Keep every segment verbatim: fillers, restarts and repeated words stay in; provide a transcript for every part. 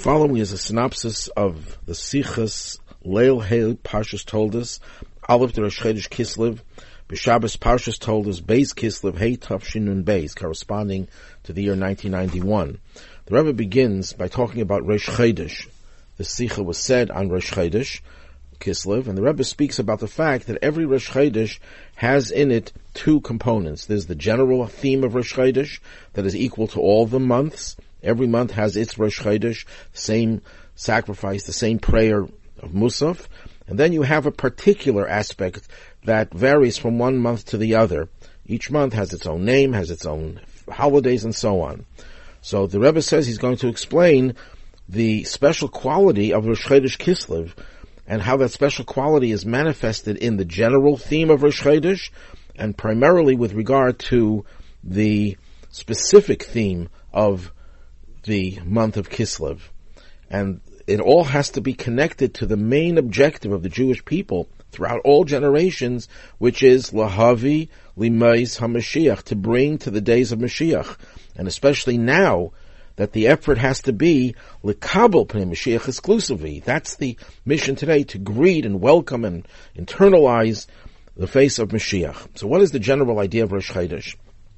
following is a synopsis of the Sichas Leil Heil Parshas Toldos, Aleph de Rosh Chodesh Kislev, B'Shabbos Parshas Toldos, Beis Kislev, Hey Tavshin Nun Beis, corresponding to the year nineteen ninety-one. The Rebbe begins by talking about Rosh Chodesh. The Sicha was said on Rosh Chodesh Kislev, and the Rebbe speaks about the fact that every Rosh Chodesh has in it two components. There's the general theme of Rosh Chodesh that is equal to all the months. Every month has its Rosh Chodesh, same sacrifice, the same prayer of Musaf. And then you have a particular aspect that varies from one month to the other. Each month has its own name, has its own holidays, and so on. So the Rebbe says he's going to explain the special quality of Rosh Chodesh Kislev and how that special quality is manifested in the general theme of Rosh Chodesh and primarily with regard to the specific theme of the month of Kislev. And it all has to be connected to the main objective of the Jewish people throughout all generations, which is Lahavi Limais HaMashiach, to bring to the days of Mashiach. And especially now that the effort has to be L'kabel Pnei Mashiach exclusively. That's the mission today, to greet and welcome and internalize the face of Mashiach. So what is the general idea of Rosh Chodesh?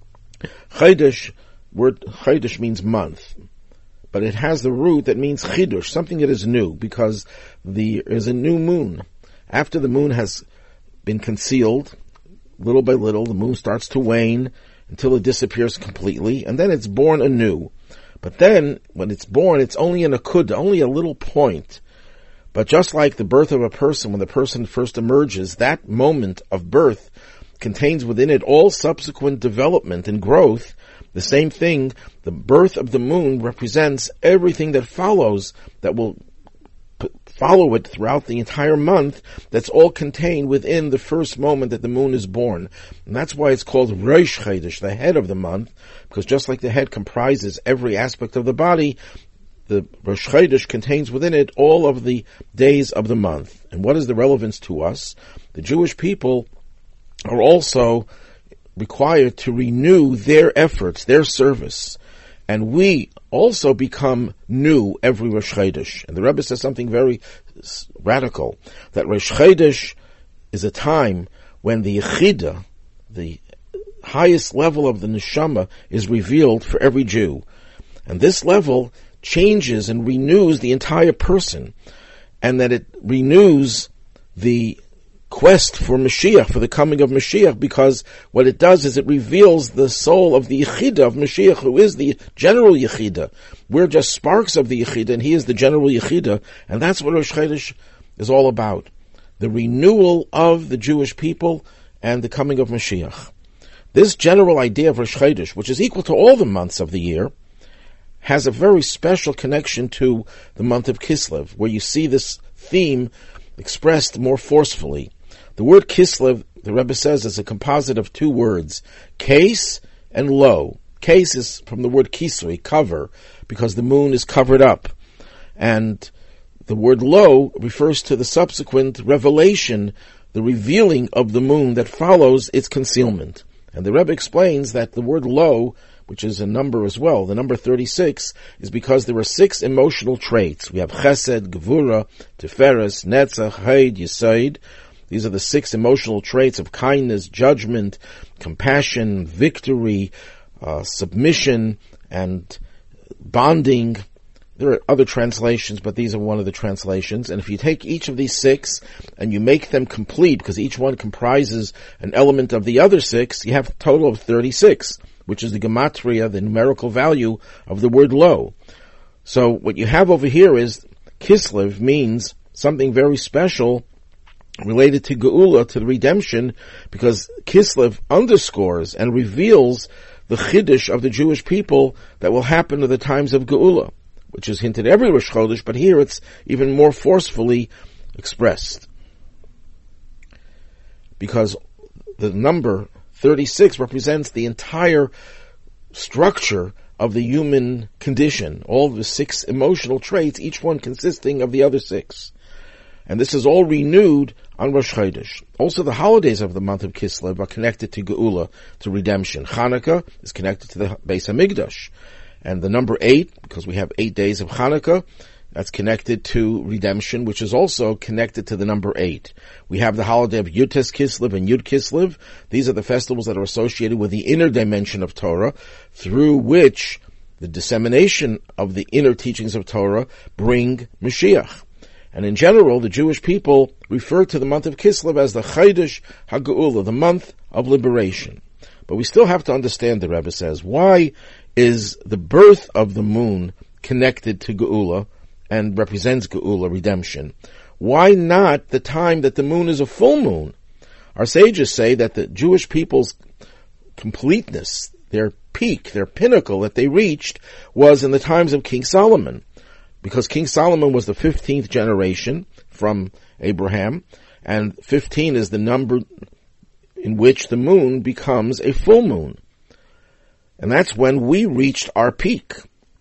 Chodesh, word Chodesh means month. But it has the root that means chidush, something that is new, because there is a new moon. After the moon has been concealed, little by little, the moon starts to wane until it disappears completely, and then it's born anew. But then, when it's born, it's only an akud, only a little point. But just like the birth of a person, when the person first emerges, that moment of birth contains within it all subsequent development and growth. The same thing, the birth of the moon represents everything that follows, that will p- follow it throughout the entire month. That's all contained within the first moment that the moon is born. And that's why it's called Rosh Chodesh, the head of the month, because just like the head comprises every aspect of the body, the Rosh Chodesh contains within it all of the days of the month. And what is the relevance to us? The Jewish people are also required to renew their efforts, their service. And we also become new every Rosh Chodesh. And the Rebbe says something very radical, that Rosh Chodesh is a time when the Yechida, the highest level of the Neshama, is revealed for every Jew. And this level changes and renews the entire person. And that it renews the quest for Mashiach, for the coming of Mashiach, because what it does is it reveals the soul of the Yechida of Mashiach, who is the general Yechida. We're just sparks of the Yechida, and he is the general Yechida, and that's what Rosh Chodesh is all about. The renewal of the Jewish people and the coming of Mashiach. This general idea of Rosh Chodesh, which is equal to all the months of the year, has a very special connection to the month of Kislev, where you see this theme expressed more forcefully. The word Kislev, the Rebbe says, is a composite of two words, case and lo. Case is from the word kisui, cover, because the moon is covered up. And the word lo refers to the subsequent revelation, the revealing of the moon that follows its concealment. And the Rebbe explains that the word lo, which is a number as well, the number thirty-six, is because there are six emotional traits. We have chesed, gevura, tiferes, netzach, heid, yesod. These are the six emotional traits of kindness, judgment, compassion, victory, uh, submission, and bonding. There are other translations, but these are one of the translations. And if you take each of these six and you make them complete, because each one comprises an element of the other six, you have a total of thirty-six, which is the gematria, the numerical value of the word lo. So what you have over here is Kislev means something very special related to Geula, to the redemption, because Kislev underscores and reveals the Chiddush of the Jewish people that will happen in the times of Geula, which is hinted every Rosh Chodesh, but here it's even more forcefully expressed. Because the number thirty-six represents the entire structure of the human condition, all the six emotional traits, each one consisting of the other six. And this is all renewed on Rosh Chodesh. Also, the holidays of the month of Kislev are connected to Geula, to redemption. Chanukah is connected to the Beis HaMikdash. And the number eight, because we have eight days of Chanukah, That's connected to redemption, which is also connected to the number eight. We have the holiday of Yud-Tes Kislev and Yud Kislev. These are the festivals that are associated with the inner dimension of Torah, through which the dissemination of the inner teachings of Torah bring Mashiach. And in general, the Jewish people refer to the month of Kislev as the Chodesh HaGeula, the month of liberation. But we still have to understand, the Rebbe says, why is the birth of the moon connected to Geula and represents Geula, redemption? Why not the time that the moon is a full moon? Our sages say that the Jewish people's completeness, their peak, their pinnacle that they reached, was in the times of King Solomon. Because King Solomon was the fifteenth generation from Abraham, and fifteen is the number in which the moon becomes a full moon. And that's when we reached our peak.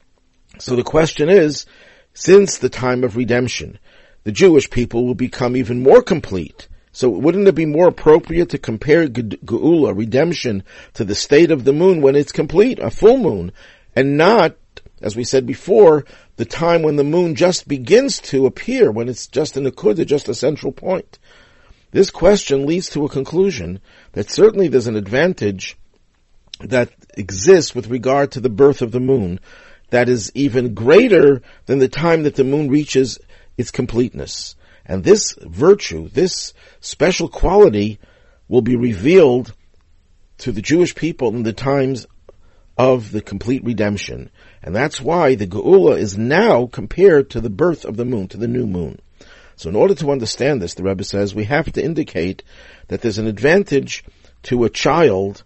So the question is, since the time of redemption, the Jewish people will become even more complete. So wouldn't it be more appropriate to compare Geula, redemption, to the state of the moon when it's complete, a full moon, and not, as we said before, the time when the moon just begins to appear, when it's just in the Kudah, just a central point? This question leads to a conclusion that certainly there's an advantage that exists with regard to the birth of the moon that is even greater than the time that the moon reaches its completeness. And this virtue, this special quality, will be revealed to the Jewish people in the times of the complete redemption. And that's why the Geula is now compared to the birth of the moon, to the new moon. So in order to understand this, the Rebbe says, we have to indicate that there's an advantage to a child,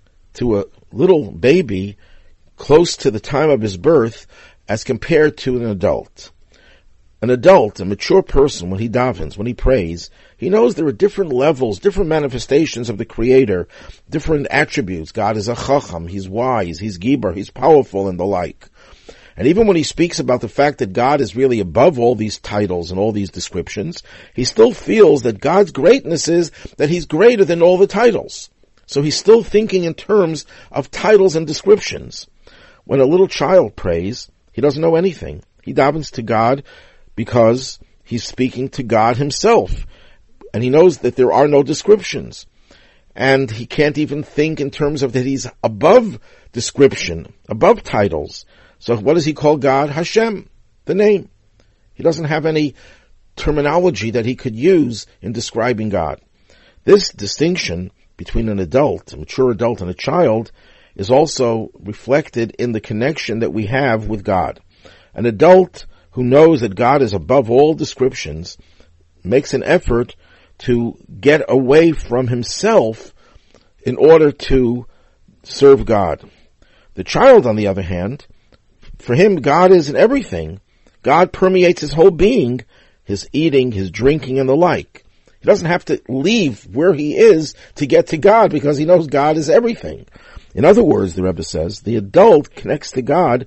to a little baby, close to the time of his birth, as compared to an adult. An adult, a mature person, when he davens, when he prays, he knows there are different levels, different manifestations of the Creator, different attributes. God is a chacham, he's wise, he's gibar, he's powerful, and the like. And even when he speaks about the fact that God is really above all these titles and all these descriptions, he still feels that God's greatness is that he's greater than all the titles. So he's still thinking in terms of titles and descriptions. When a little child prays, he doesn't know anything. He davens to God because he's speaking to God himself. And he knows that there are no descriptions. And he can't even think in terms of that he's above description, above titles. So what does he call God? Hashem, the name. He doesn't have any terminology that he could use in describing God. This distinction between an adult, a mature adult, and a child is also reflected in the connection that we have with God. An adult who knows that God is above all descriptions makes an effort to get away from himself in order to serve God. The child, on the other hand, for him, God is in everything. God permeates his whole being, his eating, his drinking, and the like. He doesn't have to leave where he is to get to God because he knows God is everything. In other words, the Rebbe says, the adult connects to God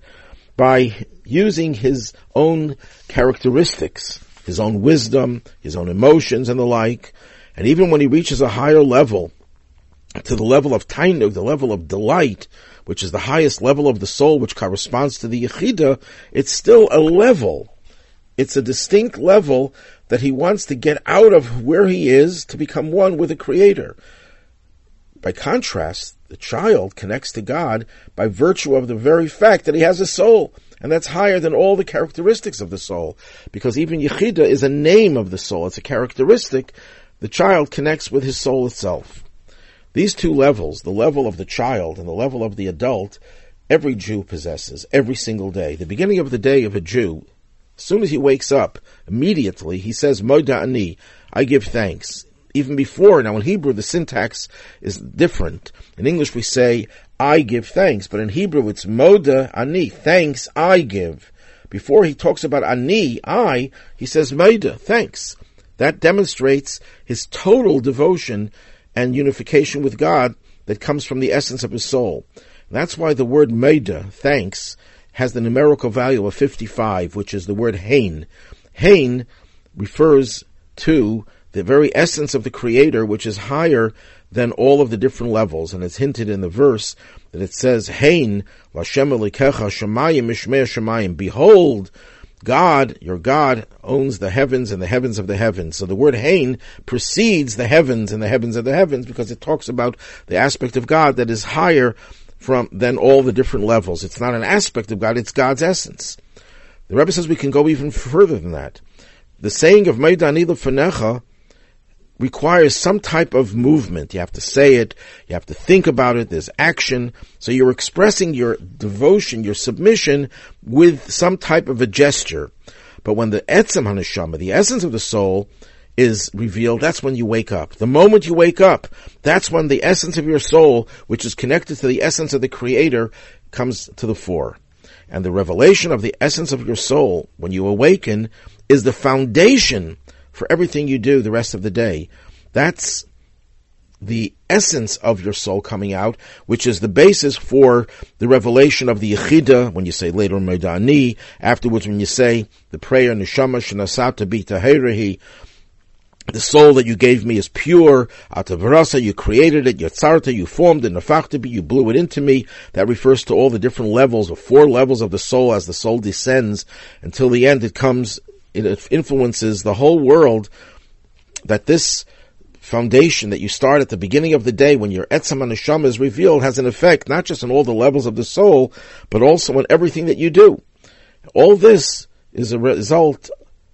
by using his own characteristics, his own wisdom, his own emotions, and the like. And even when he reaches a higher level, to the level of tainug, the level of delight, which is the highest level of the soul, which corresponds to the Yechidah, it's still a level. It's a distinct level that he wants to get out of where he is to become one with the Creator. By contrast, the child connects to God by virtue of the very fact that he has a soul, and that's higher than all the characteristics of the soul, because even Yechidah is a name of the soul, it's a characteristic. The child connects with his soul itself. These two levels, the level of the child and the level of the adult, every Jew possesses every single day. The beginning of the day of a Jew, as soon as he wakes up, immediately he says, Moda ani, I give thanks. Even before, now in Hebrew the syntax is different. In English we say, I give thanks, but in Hebrew it's Moda ani, thanks I give. Before he talks about ani, I, he says Moda, thanks. That demonstrates his total devotion and unification with God that comes from the essence of his soul. That's why the word Meida, thanks, has the numerical value of fifty-five, which is the word Hain. Hain refers to the very essence of the Creator, which is higher than all of the different levels. And it's hinted in the verse that it says, Hain, Lashem Elikecha Shemayim Mishmei Shemayim. Behold, God, your God, owns the heavens and the heavens of the heavens. So the word Hein precedes the heavens and the heavens of the heavens because it talks about the aspect of God that is higher from than all the different levels. It's not an aspect of God, it's God's essence. The Rebbe says we can go even further than that. The saying of Meidani Lefanecha requires some type of movement. You have to say it, you have to think about it, there's action. So you're expressing your devotion, your submission with some type of a gesture. But when the Etzem HaNeshama, the essence of the soul, is revealed, that's when you wake up. The moment you wake up, that's when the essence of your soul, which is connected to the essence of the Creator, comes to the fore. And the revelation of the essence of your soul, when you awaken, is the foundation for everything you do the rest of the day. That's the essence of your soul coming out, which is the basis for the revelation of the Yechida, when you say later Meidani, afterwards when you say the prayer, Neshama Shenasata Bi Tahirahi, the soul that you gave me is pure, Atavarasa, you created it, Yatzarta, you formed it, Nafachtabi, you blew it into me. That refers to all the different levels, or four levels of the soul as the soul descends, until the end it comes, it influences the whole world, that this foundation that you start at the beginning of the day when your Etzem HaNeshama is revealed has an effect not just on all the levels of the soul, but also on everything that you do. All this is a result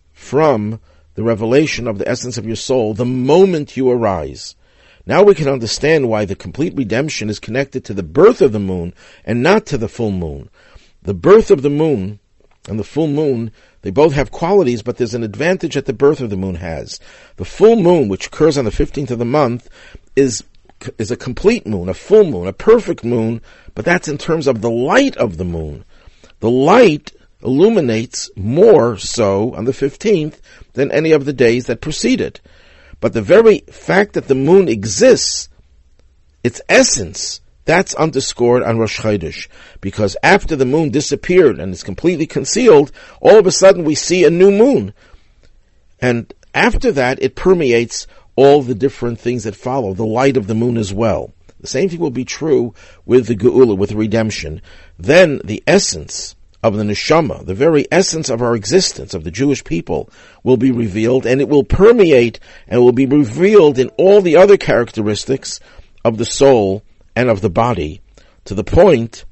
from the revelation of the essence of your soul the moment you arise. Now we can understand why the complete redemption is connected to the birth of the moon and not to the full moon. The birth of the moon and the full moon, they both have qualities, but there's an advantage that the birth of the moon has. The full moon, which occurs on the fifteenth of the month, is is a complete moon, a full moon, a perfect moon, but that's in terms of the light of the moon. The light illuminates more so on the fifteenth than any of the days that precede it. But the very fact that the moon exists, its essence, that's underscored on Rosh Chodesh, because after the moon disappeared and is completely concealed, all of a sudden we see a new moon. And after that, it permeates all the different things that follow, the light of the moon as well. The same thing will be true with the Geula, with the redemption. Then the essence of the Neshama, the very essence of our existence, of the Jewish people, will be revealed, and it will permeate and will be revealed in all the other characteristics of the soul and of the body, to the point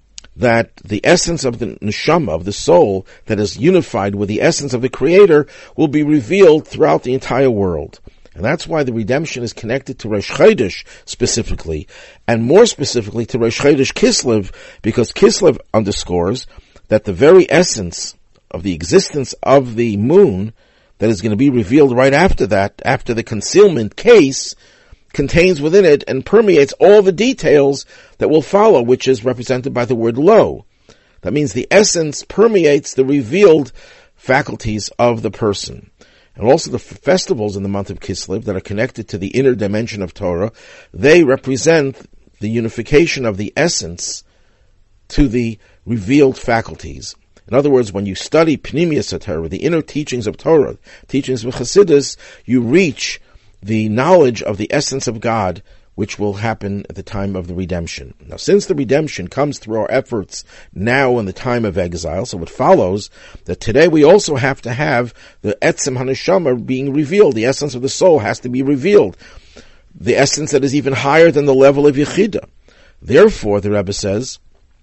that the essence of the neshama, of the soul, that is unified with the essence of the Creator, will be revealed throughout the entire world. And that's why the redemption is connected to Rosh Chodesh specifically, and more specifically to Rosh Chodesh Kislev, because Kislev underscores that the very essence of the existence of the moon that is going to be revealed right after that, after the concealment case, contains within it and permeates all the details that will follow, which is represented by the word lo. That means the essence permeates the revealed faculties of the person. And also the f- festivals in the month of Kislev that are connected to the inner dimension of Torah, they represent the unification of the essence to the revealed faculties. In other words, when you study Pnimiyas Torah, the inner teachings of Torah, teachings of Chassidus, you reach the knowledge of the essence of God, which will happen at the time of the redemption. Now, since the redemption comes through our efforts now in the time of exile, so it follows that today we also have to have the Etzem HaNeshama being revealed. The essence of the soul has to be revealed. The essence that is even higher than the level of Yechida. Therefore, the Rebbe says,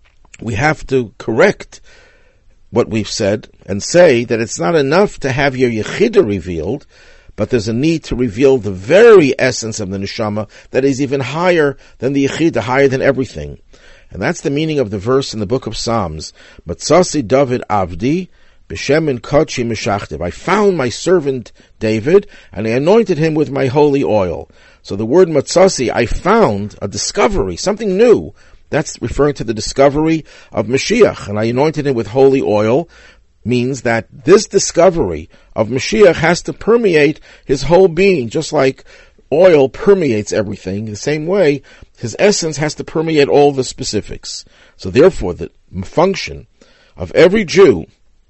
we have to correct what we've said and say that it's not enough to have your Yechida revealed, but there's a need to reveal the very essence of the neshama that is even higher than the Yechida, higher than everything. And that's the meaning of the verse in the book of Psalms. Matzasi David Avdi, B'Shem Kodshi Meshachtiv. I found my servant David, and I anointed him with my holy oil. So the word Matzasi, I found a discovery, something new. That's referring to the discovery of Mashiach, and I anointed him with holy oil. Means that this discovery of Mashiach has to permeate his whole being, just like oil permeates everything. The same way, his essence has to permeate all the specifics. So therefore, the function of every Jew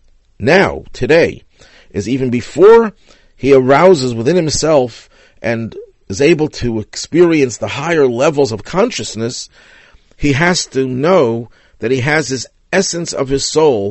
now, today, is even before he arouses within himself and is able to experience the higher levels of consciousness, he has to know that he has his essence of his soul,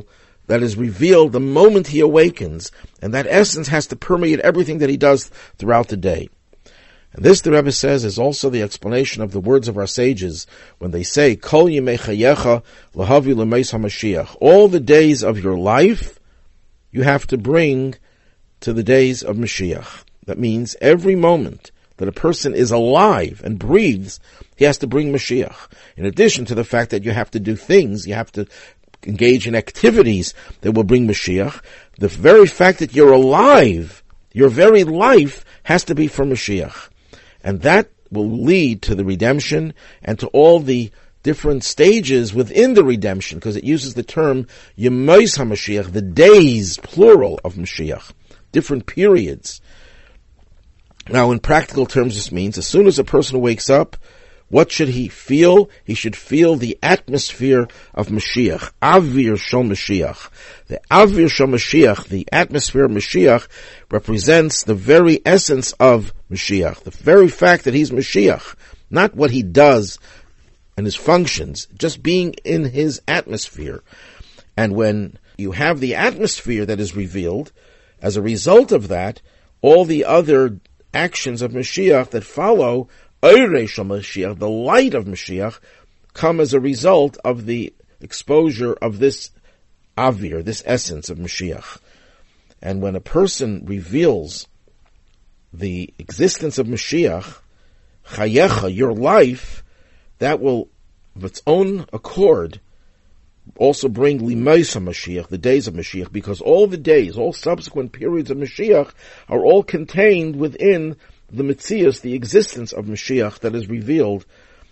that is revealed the moment he awakens, and that essence has to permeate everything that he does throughout the day. And this, the Rebbe says, is also the explanation of the words of our sages when they say, Kol yimei chayecha lahavi l'meis hamashiach. All the days of your life, you have to bring to the days of Mashiach. That means every moment that a person is alive and breathes, he has to bring Mashiach. In addition to the fact that you have to do things, you have to engage in activities that will bring Mashiach, the very fact that you're alive, your very life, has to be for Mashiach. And that will lead to the redemption and to all the different stages within the redemption, because it uses the term Yemois HaMashiach, the days, plural, of Mashiach, different periods. Now, in practical terms, this means as soon as a person wakes up, what should he feel? He should feel the atmosphere of Mashiach, Avir Shel Mashiach. The Avir Shel Mashiach, the atmosphere of Mashiach, represents the very essence of Mashiach, the very fact that he's Mashiach, not what he does and his functions, just being in his atmosphere. And when you have the atmosphere that is revealed, as a result of that, all the other actions of Mashiach that follow, Eirei Shel Mashiach, the light of Mashiach, come as a result of the exposure of this avir, this essence of Mashiach. And when a person reveals the existence of Mashiach, Chayecha, your life, that will, of its own accord, also bring Limeis HaMashiach, the days of Mashiach, because all the days, all subsequent periods of Mashiach are all contained within the Metzius, the existence of Mashiach that is revealed,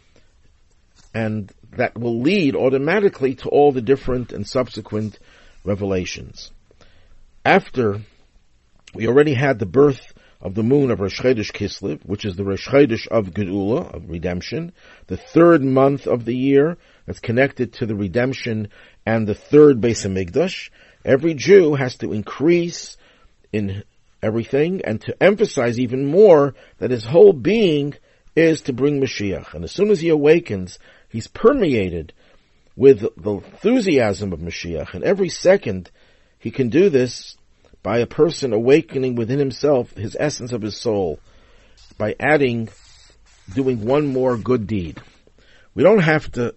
and that will lead automatically to all the different and subsequent revelations. After we already had the birth of the moon of Rosh Chodesh Kislev, which is the Rosh Chodesh of Geula, of redemption, the third month of the year that's connected to the redemption and the third Beis HaMikdash, every Jew has to increase in everything and to emphasize even more that his whole being is to bring Mashiach. And as soon as he awakens, he's permeated with the enthusiasm of Mashiach. And every second he can do this by a person awakening within himself his essence of his soul, by adding, doing one more good deed. We don't have to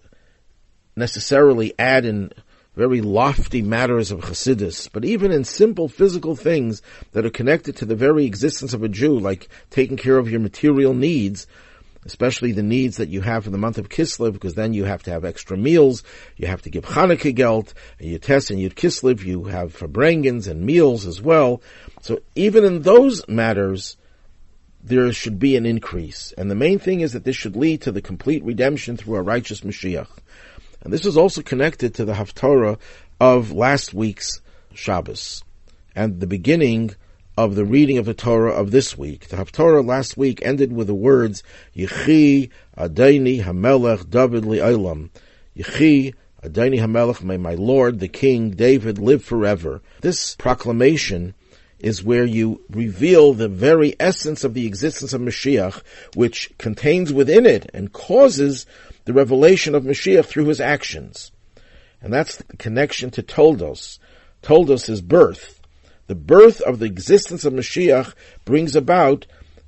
necessarily add in very lofty matters of Chassidus, but even in simple physical things that are connected to the very existence of a Jew, like taking care of your material needs, especially the needs that you have in the month of Kislev, because then you have to have extra meals, you have to give Chanukah gelt, and you test and Yud Kislev, you have Farbrengens and meals as well. So even in those matters, there should be an increase. And the main thing is that this should lead to the complete redemption through a righteous Mashiach. And this is also connected to the Haftarah of last week's Shabbos and the beginning of the reading of the Torah of this week. The Haftarah last week ended with the words, Yechi Adaini Hamelech David Li'olam. Yechi Adaini Hamelech, may my Lord, the King, David, live forever. This proclamation is where you reveal the very essence of the existence of Mashiach, which contains within it and causes the revelation of Mashiach through his actions. And that's the connection to Toldos. Toldos is birth. The birth of the existence of Mashiach brings about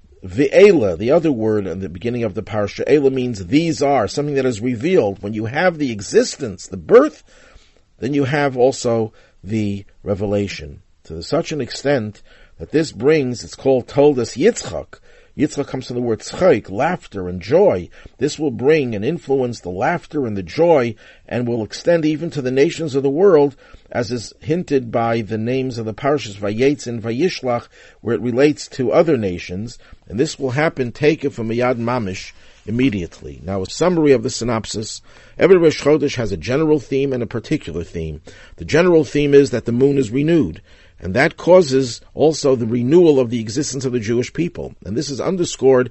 Ve'ela, the other word in the beginning of the parsha. Ela means these are, something that is revealed. When you have the existence, the birth, then you have also the revelation. To such an extent that this brings, it's called Toldos Yitzchak. Yitzchak comes from the word tzchak, laughter and joy. This will bring and influence the laughter and the joy and will extend even to the nations of the world, as is hinted by the names of the parashas Vayetz and Vayishlach, where it relates to other nations. And this will happen, take it from Miyad Mamish, immediately. Now, a summary of the synopsis. Every Rosh Chodesh has a general theme and a particular theme. The general theme is that the moon is renewed. And that causes also the renewal of the existence of the Jewish people. And this is underscored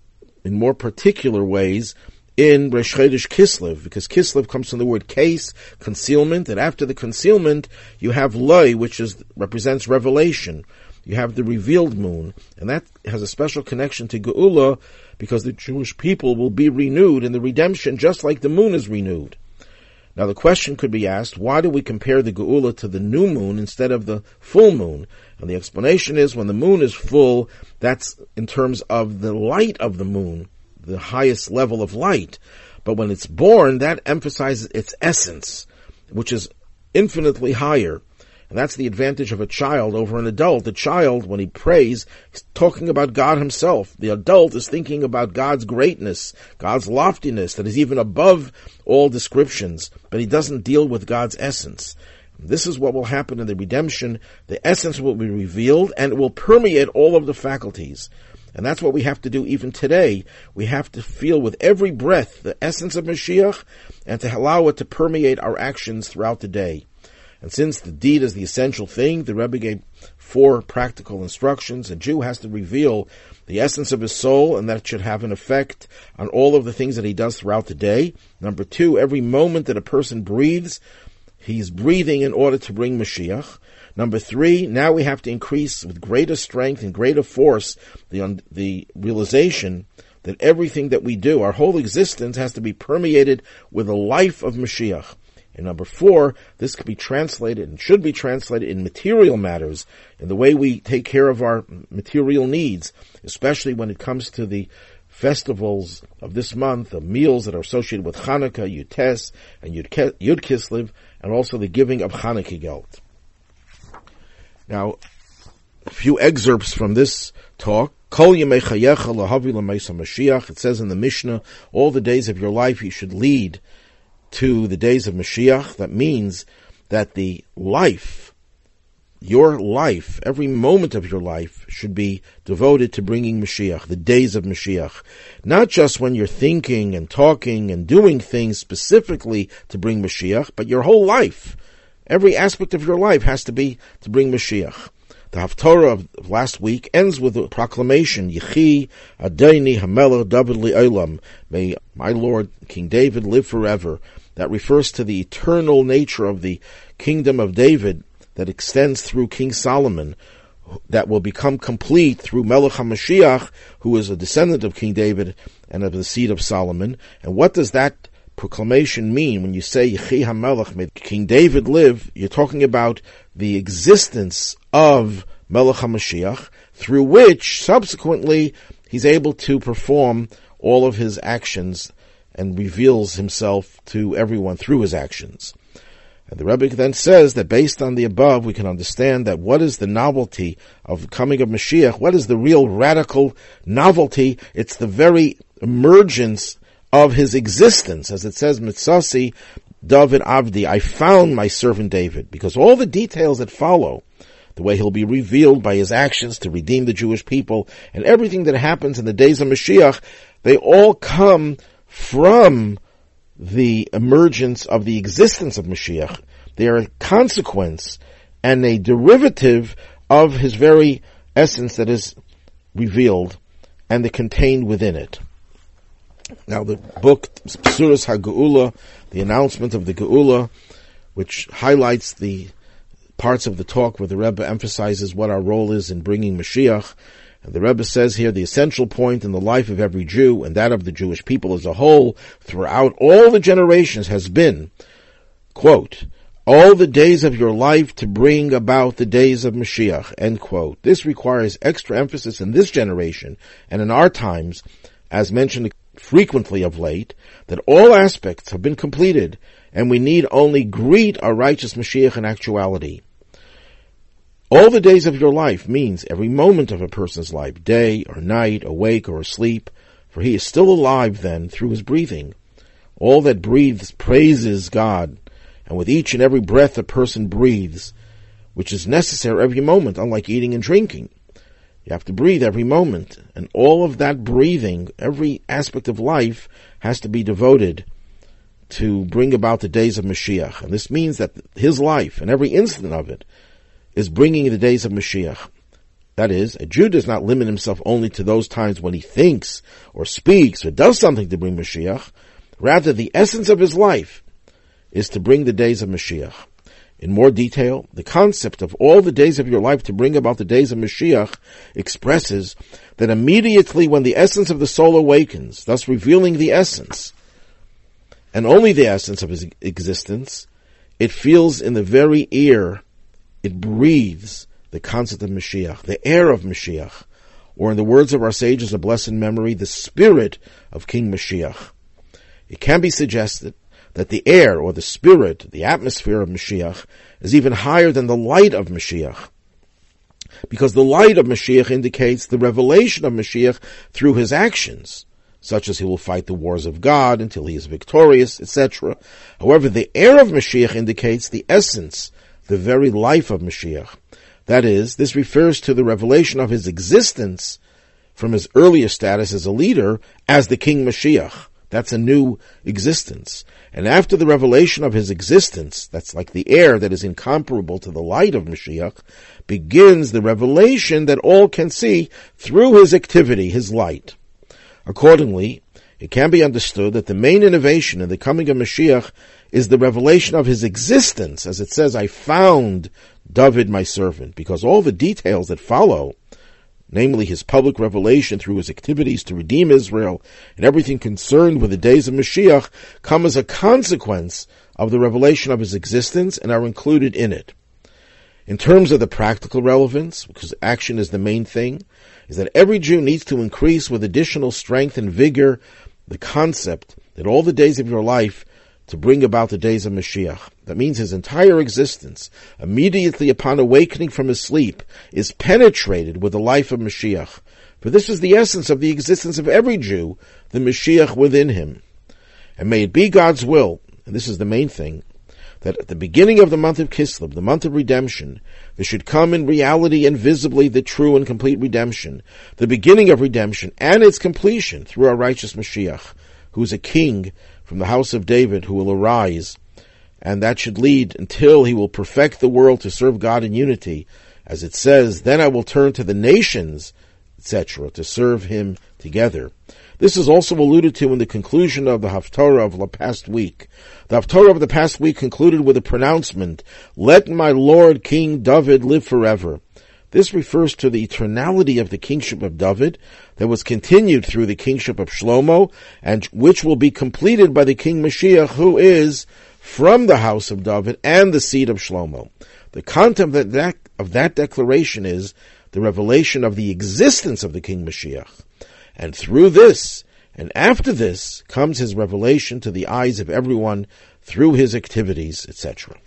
in more particular ways in Rosh Chodesh Kislev, because Kislev comes from the word case, concealment, and after the concealment, you have Loi, which is represents revelation. You have the revealed moon, and that has a special connection to Geula, because the Jewish people will be renewed in the redemption, just like the moon is renewed. Now the question could be asked, why do we compare the Geula to the new moon instead of the full moon? And the explanation is, when the moon is full, that's in terms of the light of the moon, the highest level of light. But when it's born, that emphasizes its essence, which is infinitely higher. And that's the advantage of a child over an adult. The child, when he prays, is talking about God himself. The adult is thinking about God's greatness, God's loftiness, that is even above all descriptions, but he doesn't deal with God's essence. This is what will happen in the redemption. The essence will be revealed, and it will permeate all of the faculties. And that's what we have to do even today. We have to feel with every breath the essence of Mashiach, and to allow it to permeate our actions throughout the day. And since the deed is the essential thing, the Rebbe gave four practical instructions. A Jew has to reveal the essence of his soul, and that should have an effect on all of the things that he does throughout the day. Number two, every moment that a person breathes, he's breathing in order to bring Mashiach. Number three, now we have to increase with greater strength and greater force the, the realization that everything that we do, our whole existence, has to be permeated with the life of Mashiach. And number four, this could be translated and should be translated in material matters, in the way we take care of our material needs, especially when it comes to the festivals of this month, the meals that are associated with Hanukkah, Yud-Tes, and Yud Kislev, and also the giving of Hanukkah Geld. Now, a few excerpts from this talk. Kol yemei chayecha lahavi l'meisa Mashiach. It says in the Mishnah, all the days of your life you should lead to the days of Mashiach. That means that the life, your life, every moment of your life should be devoted to bringing Mashiach, the days of Mashiach. Not just when you're thinking and talking and doing things specifically to bring Mashiach, but your whole life. Every aspect of your life has to be to bring Mashiach. The Haftorah of last week ends with a proclamation, Yechi Adoni Hamelech David Li'olam, may my Lord King David live forever. That refers to the eternal nature of the kingdom of David that extends through King Solomon, that will become complete through Melech HaMashiach, who is a descendant of King David and of the seed of Solomon. And what does that proclamation mean when you say Yechi HaMelech, may King David live? You're talking about the existence of Melech HaMashiach, through which subsequently he's able to perform all of his actions and reveals himself to everyone through his actions. And the Rebbe then says that based on the above, we can understand that what is the novelty of the coming of Mashiach? What is the real radical novelty? It's the very emergence of his existence. As it says, Mitzasi David Avdi, I found my servant David. Because all the details that follow, the way he'll be revealed by his actions to redeem the Jewish people, and everything that happens in the days of Mashiach, they all come from the emergence of the existence of Mashiach. They are a consequence and a derivative of his very essence that is revealed and the contained within it. Now the book, Psuras HaGeula, the announcement of the Geula, which highlights the parts of the talk where the Rebbe emphasizes what our role is in bringing Mashiach. And the Rebbe says here, the essential point in the life of every Jew, and that of the Jewish people as a whole, throughout all the generations has been, quote, all the days of your life to bring about the days of Mashiach, end quote. This requires extra emphasis in this generation, and in our times, as mentioned frequently of late, that all aspects have been completed, and we need only greet our righteous Mashiach in actuality. All the days of your life means every moment of a person's life, day or night, awake or asleep, for he is still alive then through his breathing. All that breathes praises God, and with each and every breath a person breathes, which is necessary every moment, unlike eating and drinking. You have to breathe every moment, and all of that breathing, every aspect of life, has to be devoted to bring about the days of Mashiach. And this means that his life, and every instant of it, is bringing the days of Mashiach. That is, a Jew does not limit himself only to those times when he thinks or speaks or does something to bring Mashiach. Rather, the essence of his life is to bring the days of Mashiach. In more detail, the concept of all the days of your life to bring about the days of Mashiach expresses that immediately when the essence of the soul awakens, thus revealing the essence, and only the essence of his existence, it feels in the very air, it breathes the concept of Mashiach, the air of Mashiach, or in the words of our sages of blessed memory, the spirit of King Mashiach. It can be suggested that the air, or the spirit, the atmosphere of Mashiach, is even higher than the light of Mashiach, because the light of Mashiach indicates the revelation of Mashiach through his actions, such as he will fight the wars of God until he is victorious, et cetera. However, the air of Mashiach indicates the essence, the very life of Mashiach. That is, this refers to the revelation of his existence from his earlier status as a leader as the King Mashiach. That's a new existence. And after the revelation of his existence, that's like the air that is incomparable to the light of Mashiach, begins the revelation that all can see through his activity, his light. Accordingly, it can be understood that the main innovation in the coming of Mashiach is the revelation of his existence, as it says, I found David my servant, because all the details that follow, namely his public revelation through his activities to redeem Israel and everything concerned with the days of Mashiach, come as a consequence of the revelation of his existence and are included in it. In terms of the practical relevance, because action is the main thing, is that every Jew needs to increase with additional strength and vigor the concept that all the days of your life to bring about the days of Mashiach. That means his entire existence, immediately upon awakening from his sleep, is penetrated with the life of Mashiach. For this is the essence of the existence of every Jew, the Mashiach within him. And may it be God's will, and this is the main thing, that at the beginning of the month of Kislev, the month of redemption, there should come in reality and visibly the true and complete redemption, the beginning of redemption and its completion through our righteous Mashiach, who is a king from the house of David who will arise, and that should lead until he will perfect the world to serve God in unity. As it says, then I will turn to the nations, et cetera, to serve him together. This is also alluded to in the conclusion of the Haftarah of the past week. The Haftarah of the past week concluded with a pronouncement, let my Lord King David live forever. This refers to the eternality of the kingship of David that was continued through the kingship of Shlomo, and which will be completed by the King Mashiach, who is from the house of David and the seed of Shlomo. The content of that, of that declaration is the revelation of the existence of the King Mashiach. And through this, and after this, comes his revelation to the eyes of everyone through his activities, et cetera.